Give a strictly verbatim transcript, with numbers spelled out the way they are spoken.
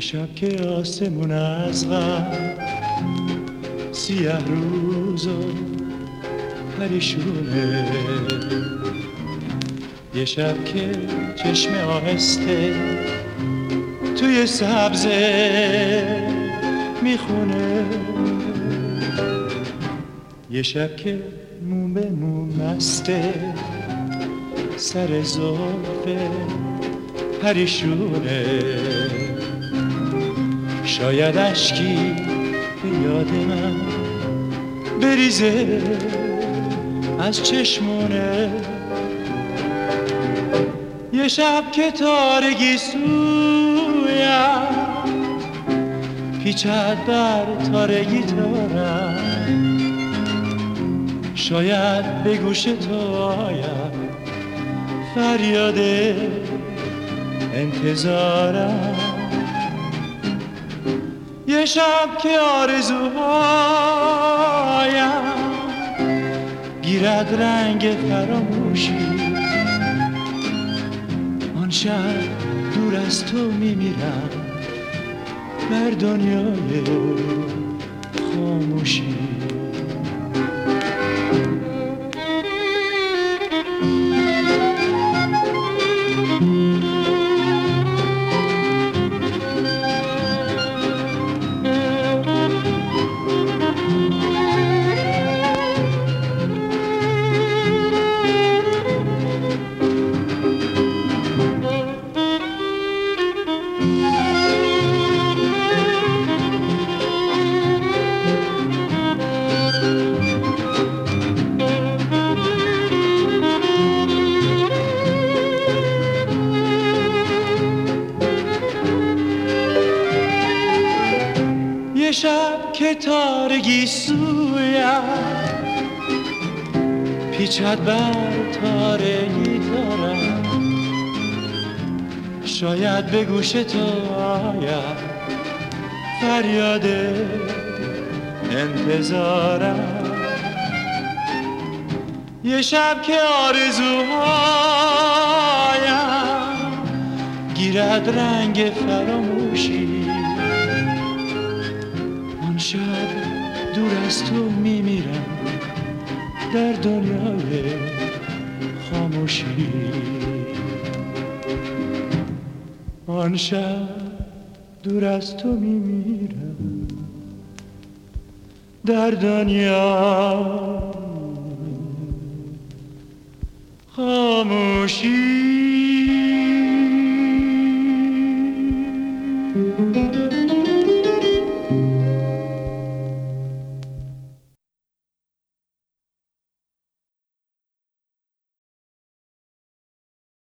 شب که آسمون از غم سیاه روز و پریشونه، یه شب که چشم آهسته توی سبزه میخونه، یه شب که مو به مو مسته سر زلف پریشونه، شاید اشکی به یاد من بریزه از چشمونه، یه شب که تارگی سویم پیچد بر تارگی تارم، شاید به گوش تو آیم فریاد انتظارم، یه شب که آرزوهایم گیرد رنگ فراموشی، آن شب دور از تو میمیرم در دنیای خاموشی. یه شب که تارگی سویم پیچد بر تارگی تارم، شاید به گوش تو آید فریاد انتظارم، یه شب که آرزوهایم گیرد رنگ فراموشی، شب دور از تو میمیرم در دنیای خاموشی، آن شب دور از تو میمیرم در دنیای خاموشی.